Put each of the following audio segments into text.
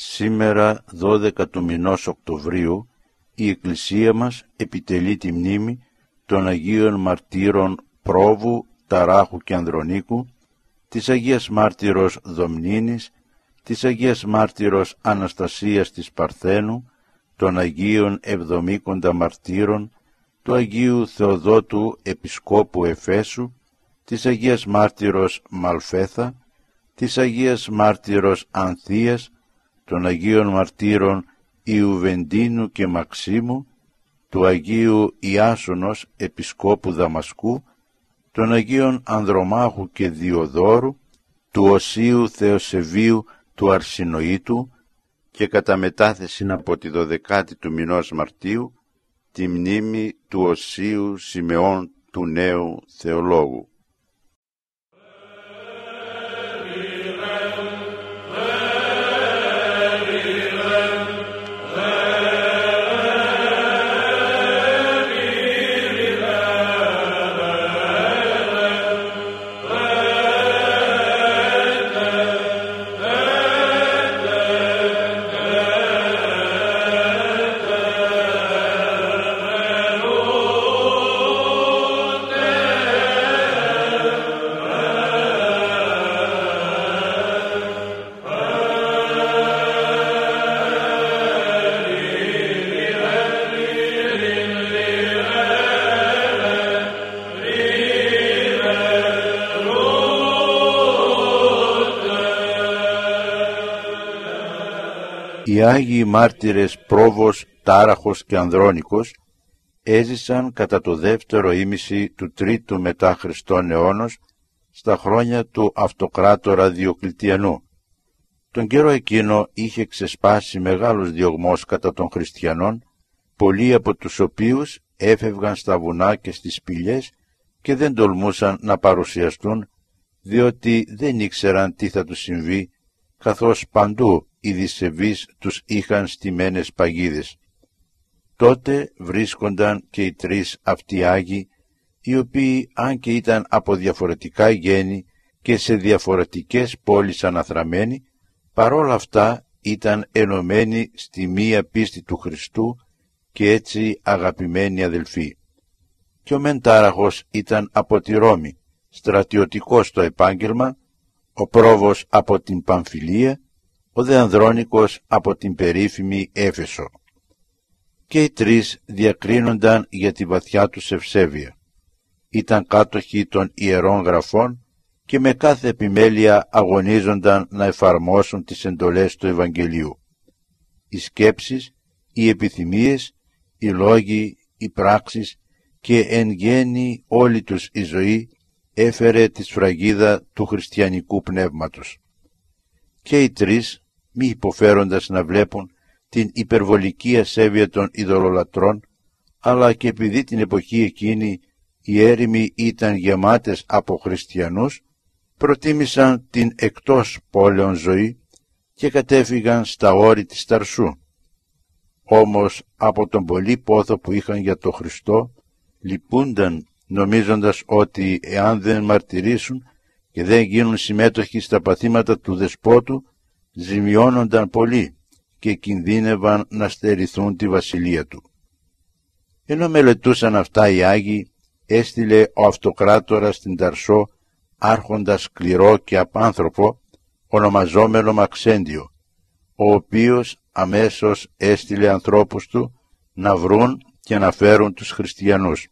Σήμερα 12 του μηνός Οκτωβρίου η Εκκλησία μας επιτελεί τη μνήμη των Αγίων Μαρτύρων Πρόβου, Ταράχου και Ανδρονίκου, της Αγίας Μάρτυρος Δομνίνης, της Αγίας Μάρτυρος Αναστασίας της Παρθένου, των Αγίων Εβδομήκοντα Μαρτύρων, του Αγίου Θεοδότου Επισκόπου Εφέσου, της Αγίας Μάρτυρος Μαλφέθα, της Αγίας Μάρτυρος Ανθίας, των Αγίων Μαρτύρων Ιουβεντίνου και Μαξίμου, του Αγίου Ιάσονος Επισκόπου Δαμασκού, των Αγίων Ανδρομάχου και Διοδόρου, του Οσίου Θεοσεβίου του Αρσινοήτου και κατά μετάθεση από τη 12η του μηνός Μαρτίου τη μνήμη του Οσίου Σιμεών του Νέου Θεολόγου. Οι Άγιοι Μάρτυρες Πρόβος, Τάραχος και Ανδρώνικος έζησαν κατά το δεύτερο ήμιση του τρίτου μετά Χριστόν αιώνος στα χρόνια του Αυτοκράτορα Διοκλητιανού. Τον καιρό εκείνο είχε ξεσπάσει μεγάλος διωγμός κατά των χριστιανών, πολλοί από τους οποίους έφευγαν στα βουνά και στις σπηλιές και δεν τολμούσαν να παρουσιαστούν, διότι δεν ήξεραν τι θα τους συμβεί, καθώς παντού οι δισεβείς τους είχαν στημένες παγίδες. Τότε βρίσκονταν και οι τρεις αυτοί Άγιοι, οι οποίοι αν και ήταν από διαφορετικά γέννη και σε διαφορετικές πόλεις αναθραμμένοι, παρόλα αυτά ήταν ενωμένοι στη μία πίστη του Χριστού και έτσι αγαπημένοι αδελφοί. Και ο μεν Τάραχος ήταν από τη Ρώμη, στρατιωτικός στο επάγγελμα, ο Πρόβος από την Παμφιλία, ο δε Ανδρώνικος από την περίφημη Έφεσο. Και οι τρεις διακρίνονταν για τη βαθιά τους ευσέβεια. Ήταν κάτοχοι των Ιερών Γραφών και με κάθε επιμέλεια αγωνίζονταν να εφαρμόσουν τις εντολές του Ευαγγελίου. Οι σκέψεις, οι επιθυμίες, οι λόγοι, οι πράξεις και εν γέννη όλη τους η ζωή έφερε τη σφραγίδα του χριστιανικού πνεύματος. Και οι τρεις, μη υποφέροντας να βλέπουν την υπερβολική ασέβεια των ειδωλολατρών, αλλά και επειδή την εποχή εκείνη οι έρημοι ήταν γεμάτες από χριστιανούς, προτίμησαν την εκτός πόλεων ζωή και κατέφυγαν στα όρη της Ταρσού. Όμως από τον πολύ πόθο που είχαν για το Χριστό, λυπούνταν νομίζοντας ότι εάν δεν μαρτυρήσουν και δεν γίνουν συμμέτοχοι στα παθήματα του δεσπότου, ζημιώνονταν πολύ και κινδύνευαν να στερηθούν τη βασιλεία του. Ενώ μελετούσαν αυτά οι Άγιοι, έστειλε ο Αυτοκράτορας στην Ταρσό άρχοντα σκληρό και απάνθρωπο, ονομαζόμενο Μαξέντιο, ο οποίος αμέσως έστειλε ανθρώπους του να βρουν και να φέρουν τους χριστιανούς.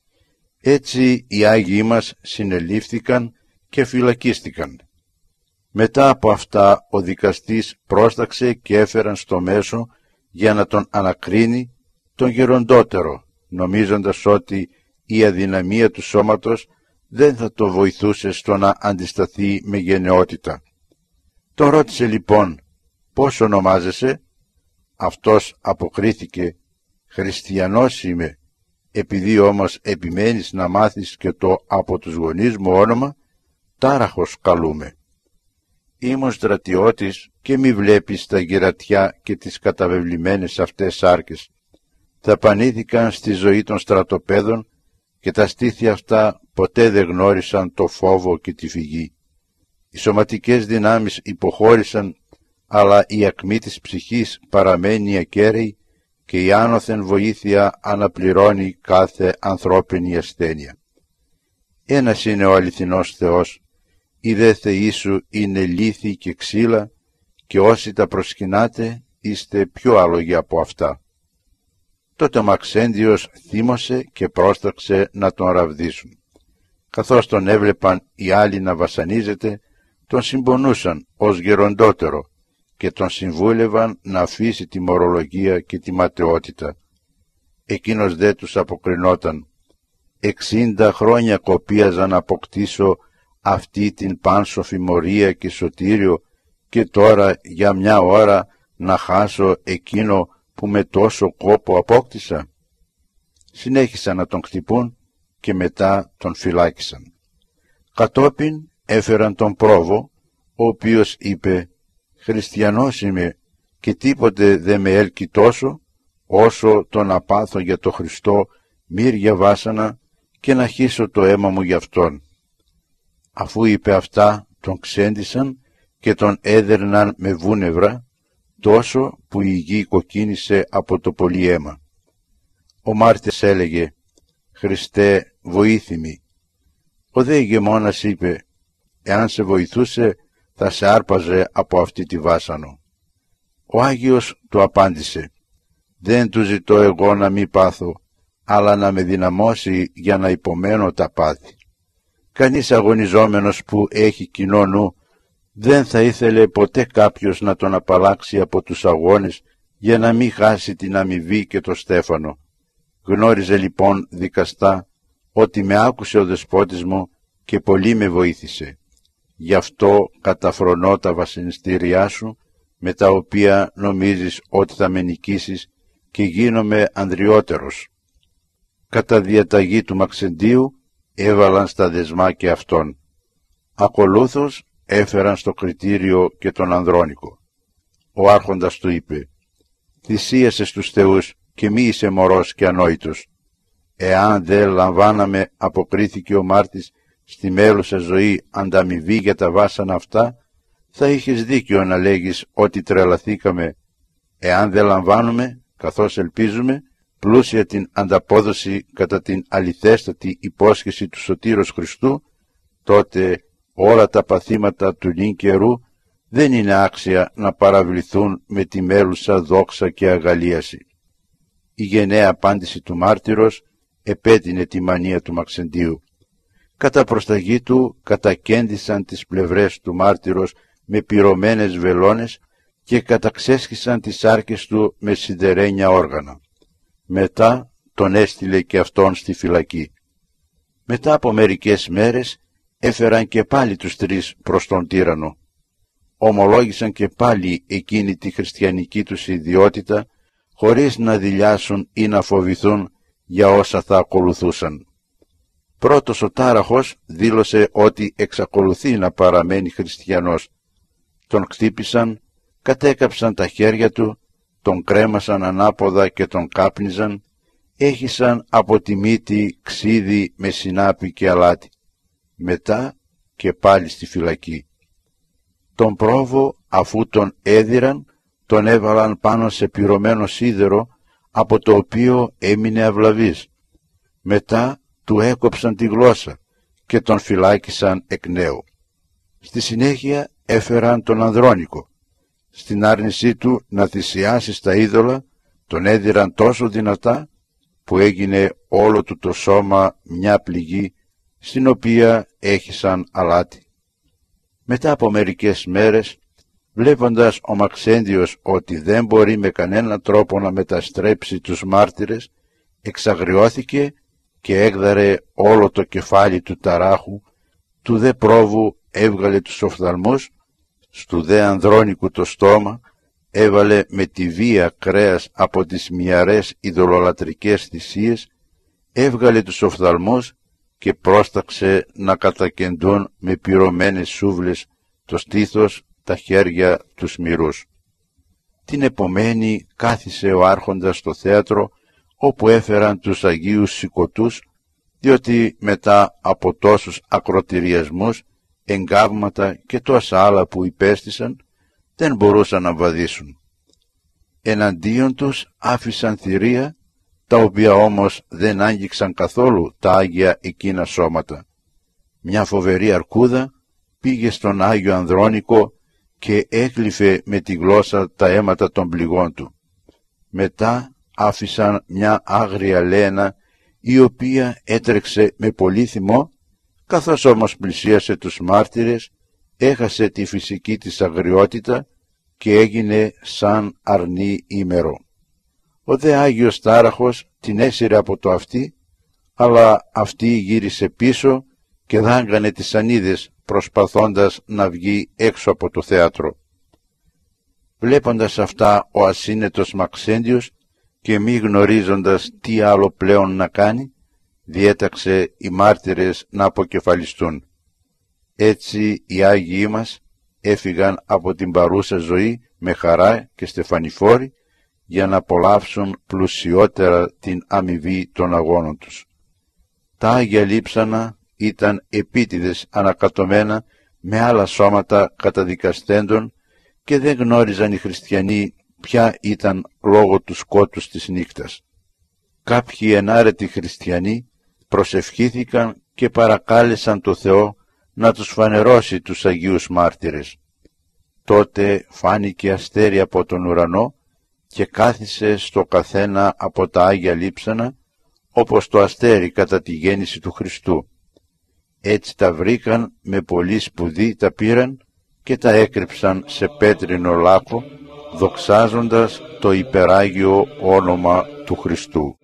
Έτσι οι Άγιοι μας συνελήφθηκαν και φυλακίστηκαν. Μετά από αυτά ο δικαστής πρόσταξε και έφεραν στο μέσο για να τον ανακρίνει τον γεροντότερο, νομίζοντας ότι η αδυναμία του σώματος δεν θα το βοηθούσε στο να αντισταθεί με γενναιότητα. Τον ρώτησε λοιπόν «Πώς ονομάζεσαι?» Αυτός αποκρίθηκε «Χριστιανός είμαι, επειδή όμως επιμένεις να μάθεις και το από τους γονείς μου όνομα, Τάραχος καλούμε. Ήμουν στρατιώτης και μη βλέπεις τα γυρατιά και τις καταβεβλημένες αυτές σάρκες. Δαπανήθηκαν στη ζωή των στρατοπέδων και τα στήθη αυτά ποτέ δεν γνώρισαν το φόβο και τη φυγή. Οι σωματικές δυνάμεις υποχώρησαν, αλλά η ακμή της ψυχής παραμένει ακέραιη και η άνωθεν βοήθεια αναπληρώνει κάθε ανθρώπινη ασθένεια. Ένας είναι ο αληθινός Θεός, οι δε θεοί σου είναι λίθοι και ξύλα και όσοι τα προσκυνάτε είστε πιο άλογοι από αυτά. Τότε ο Μαξέντιος θύμωσε και πρόσταξε να τον ραβδίσουν. Καθώς τον έβλεπαν οι άλλοι να βασανίζεται, τον συμπονούσαν ως γεροντότερο και τον συμβούλευαν να αφήσει τη μωρολογία και τη ματαιότητα. Εκείνος δε τους αποκρινόταν: 60 χρόνια κοπίαζα να αποκτήσω αυτή την πάνσοφη μορία και σωτήριο και τώρα για μια ώρα να χάσω εκείνο που με τόσο κόπο απόκτησα. Συνέχισαν να τον χτυπούν και μετά τον φυλάκισαν. Κατόπιν έφεραν τον πρόβο, ο οποίος είπε: «Χριστιανός είμαι και τίποτε δεν με έλκει τόσο όσο το να πάθω για το Χριστό μύρια βάσανα και να χύσω το αίμα μου για Αυτόν». Αφού είπε αυτά, τον ξέντισαν και τον έδερναν με βούνευρα, τόσο που η γη κοκκίνησε από το πολύ αίμα. Ο μάρτυρας έλεγε: «Χριστέ, βοήθημη». Ο δε ηγεμόνας είπε: «Εάν σε βοηθούσε, θα σε άρπαζε από αυτή τη βάσανο». Ο Άγιος του απάντησε: «Δεν του ζητώ εγώ να μη πάθω, αλλά να με δυναμώσει για να υπομένω τα πάθη». Κανείς αγωνιζόμενος που έχει κοινό νου δεν θα ήθελε ποτέ κάποιος να τον απαλλάξει από τους αγώνες για να μην χάσει την αμοιβή και το στέφανο. Γνώριζε λοιπόν δικαστά ότι με άκουσε ο δεσπότης μου και πολύ με βοήθησε. Γι' αυτό καταφρονώ τα βασανιστήριά σου, με τα οποία νομίζεις ότι θα με νικήσεις και γίνομαι ανδριότερος. Κατά διαταγή του Μαξεντίου έβαλαν στα δεσμά και αυτόν. Ακολούθως έφεραν στο κριτήριο και τον Ανδρώνικο. Ο άρχοντας του είπε: «Θυσίασες τους θεούς και μη είσαι μωρός και ανόητος. Εάν δεν λαμβάναμε», αποκρίθηκε ο μάρτης, «στη μέλουσα ζωή ανταμοιβή για τα βάσανα αυτά, θα είχες δίκιο να λέγεις ότι τρελαθήκαμε. Εάν δεν λαμβάνουμε, καθώς ελπίζουμε, πλούσια την ανταπόδοση κατά την αληθέστατη υπόσχεση του Σωτήρος Χριστού, τότε όλα τα παθήματα του νυν καιρού δεν είναι άξια να παραβληθούν με τη μέλουσα δόξα και αγαλίαση». Η γενναία απάντηση του μάρτυρος επέτεινε τη μανία του Μαξεντίου. Κατά προσταγή του κατακέντησαν τις πλευρές του μάρτυρος με πυρωμένες βελόνες και καταξέσχισαν τις άρκες του με σιδερένια όργανα. Μετά τον έστειλε και αυτόν στη φυλακή. Μετά από μερικές μέρες έφεραν και πάλι τους τρεις προς τον τύραννο. Ομολόγησαν και πάλι εκείνη τη χριστιανική τους ιδιότητα, χωρίς να δειλιάσουν ή να φοβηθούν για όσα θα ακολουθούσαν. Πρώτος ο τάραχος δήλωσε ότι εξακολουθεί να παραμένει χριστιανός. Τον χτύπησαν, κατέκαψαν τα χέρια του, τον κρέμασαν ανάποδα και τον κάπνιζαν, έχισαν από τη μύτη ξύδι με συνάπη και αλάτι. Μετά και πάλι στη φυλακή. Τον πρόβο, αφού τον έδιραν, τον έβαλαν πάνω σε πυρωμένο σίδερο, από το οποίο έμεινε αυλαβής. Μετά του έκοψαν τη γλώσσα και τον φυλάκισαν εκ νέου. Στη συνέχεια έφεραν τον Ανδρώνικο. Στην άρνησή του να θυσιάσει στα είδωλα, τον έδιραν τόσο δυνατά που έγινε όλο του το σώμα μια πληγή, στην οποία έχισαν αλάτι. Μετά από μερικές μέρες, βλέποντας ο Μαξέντιος ότι δεν μπορεί με κανένα τρόπο να μεταστρέψει τους μάρτυρες, εξαγριώθηκε και έγδαρε όλο το κεφάλι του ταράχου, του δε πρόβου έβγαλε τους οφθαλμούς, στου δε Ανδρώνικου το στόμα, έβαλε με τη βία κρέας από τις μυαρές ειδωλολατρικές θυσίες, έβγαλε τους οφθαλμούς και πρόσταξε να κατακεντούν με πυρωμένες σούβλες το στήθος, τα χέρια, τους μυρούς. Την επομένη κάθισε ο άρχοντας στο θέατρο, όπου έφεραν τους Αγίους σηκωτούς, διότι μετά από τόσους ακροτηριασμούς, εγκάβματα και τόσα άλλα που υπέστησαν, δεν μπορούσαν να βαδίσουν. Εναντίον τους άφησαν θηρία, τα οποία όμως δεν άγγιξαν καθόλου τα Άγια εκείνα σώματα. Μια φοβερή αρκούδα πήγε στον Άγιο Ανδρώνικο και έκλειφε με τη γλώσσα τα αίματα των πληγών του. Μετά άφησαν μια άγρια λένα, η οποία έτρεξε με πολύ θυμό, καθώς όμως πλησίασε τους μάρτυρες, έχασε τη φυσική της αγριότητα και έγινε σαν αρνί ήμερο. Ο δε Άγιος Τάραχος την έσυρε από το αυτί, αλλά αυτή γύρισε πίσω και δάγκανε τις ανίδες, προσπαθώντας να βγει έξω από το θέατρο. Βλέποντας αυτά, ο ασύνετος Μαξέντιος, και μη γνωρίζοντας τι άλλο πλέον να κάνει, διέταξε οι μάρτυρες να αποκεφαλιστούν. Έτσι οι Άγιοι μας έφυγαν από την παρούσα ζωή με χαρά και στεφανιφόρη, για να απολαύσουν πλουσιότερα την αμοιβή των αγώνων τους. Τα Άγια Λείψανα ήταν επίτηδες ανακατωμένα με άλλα σώματα καταδικαστέντων και δεν γνώριζαν οι χριστιανοί ποια ήταν λόγω του σκότους της νύχτας. Κάποιοι ενάρετοι χριστιανοί προσευχήθηκαν και παρακάλεσαν το Θεό να τους φανερώσει τους Αγίους Μάρτυρες. Τότε φάνηκε αστέρι από τον ουρανό και κάθισε στο καθένα από τα Άγια Λείψανα, όπως το αστέρι κατά τη γέννηση του Χριστού. Έτσι τα βρήκαν, με πολλή σπουδή τα πήραν και τα έκρυψαν σε πέτρινο λάκκο, δοξάζοντας το υπεράγιο όνομα του Χριστού.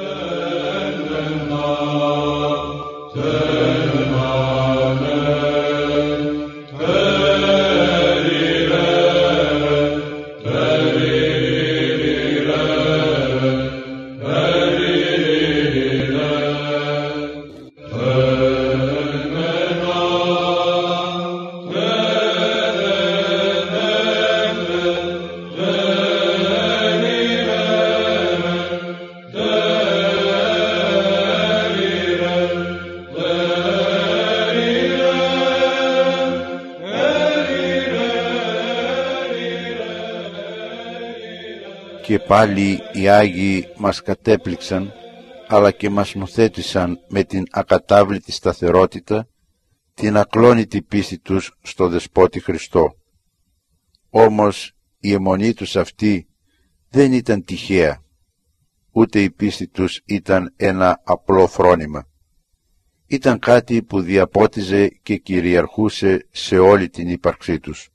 Και πάλι οι Άγιοι μας κατέπληξαν, αλλά και μας νουθέτησαν με την ακατάβλητη σταθερότητα, την ακλόνητη πίστη τους στο Δεσπότη Χριστό. Όμως η αιμονή τους αυτή δεν ήταν τυχαία, ούτε η πίστη τους ήταν ένα απλό φρόνημα. Ήταν κάτι που διαπότιζε και κυριαρχούσε σε όλη την ύπαρξή τους.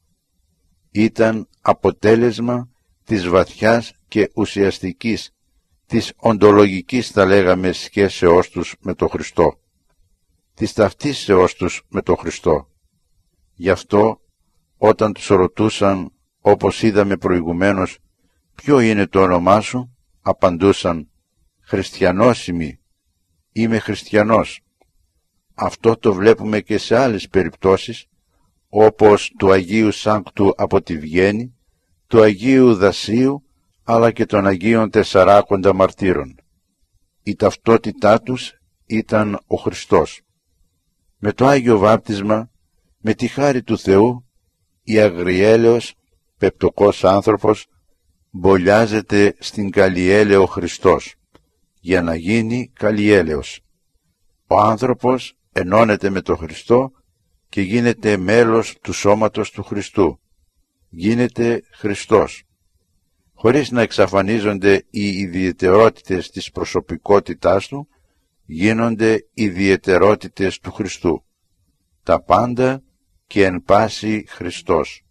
Ήταν αποτέλεσμα της βαθιάς και ουσιαστικής, της οντολογικής θα λέγαμε σχέσεώς τους με τον Χριστό, της ταυτίσεώς τους με τον Χριστό. Γι' αυτό όταν τους ρωτούσαν, όπως είδαμε προηγουμένως, ποιο είναι το όνομά σου, απαντούσαν, Χριστιανός είμαι χριστιανός. Αυτό το βλέπουμε και σε άλλες περιπτώσεις, όπως του Αγίου Σάνκτου από τη Βιέννη, του Αγίου Δασίου, αλλά και των Αγίων Τεσσαράκοντα Μαρτύρων. Η ταυτότητά τους ήταν ο Χριστός. Με το Άγιο Βάπτισμα, με τη χάρη του Θεού, η αγριέλεος, πεπτωκός άνθρωπος, μπολιάζεται στην καλλιέλαιο Χριστός, για να γίνει καλλιέλαιος. Ο άνθρωπος ενώνεται με τον Χριστό και γίνεται μέλος του σώματος του Χριστού. Γίνεται Χριστός. Χωρίς να εξαφανίζονται οι ιδιαιτερότητες της προσωπικότητάς του, γίνονται ιδιαιτερότητες του Χριστού. Τα πάντα και εν πάση Χριστός.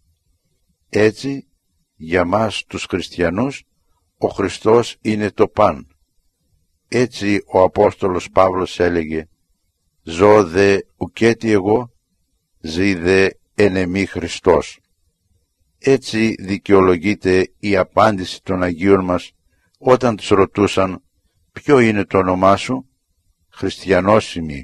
Έτσι, για μας τους χριστιανούς, ο Χριστός είναι το παν. Έτσι ο Απόστολος Παύλος έλεγε, «Ζω δε ουκέτι εγώ, ζει δε εν εμή Χριστός». Έτσι δικαιολογείται η απάντηση των Αγίων μας όταν τους ρωτούσαν «Ποιο είναι το όνομά σου?» «Χριστιανός είμαι».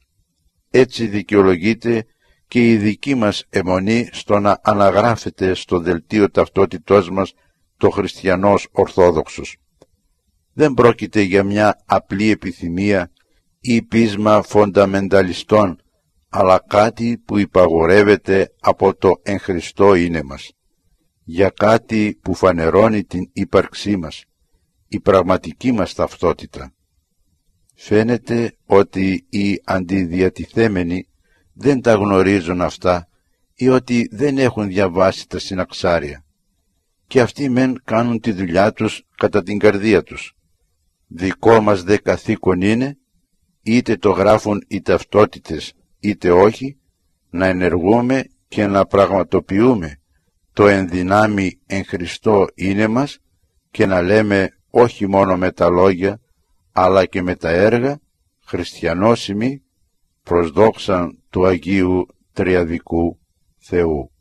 Έτσι δικαιολογείται και η δική μας αιμονή στο να αναγράφεται στο δελτίο ταυτότητός μας το χριστιανός Ορθόδοξος. Δεν πρόκειται για μια απλή επιθυμία ή πείσμα φονταμενταλιστών, αλλά κάτι που υπαγορεύεται από το εν Χριστώ είναι μας. για κάτι που φανερώνει την ύπαρξή μας, η πραγματική μας ταυτότητα. Φαίνεται ότι οι αντιδιατηθέμενοι δεν τα γνωρίζουν αυτά ή ότι δεν έχουν διαβάσει τα συναξάρια, και αυτοί μεν κάνουν τη δουλειά τους κατά την καρδία τους. Δικό μας δε καθήκον είναι, είτε το γράφουν οι ταυτότητες είτε όχι, να ενεργούμε και να πραγματοποιούμε το ενδυνάμει εν Χριστώ είναι μας και να λέμε όχι μόνο με τα λόγια αλλά και με τα έργα χριστιανόσιμοι προς δόξαν του Αγίου Τριαδικού Θεού.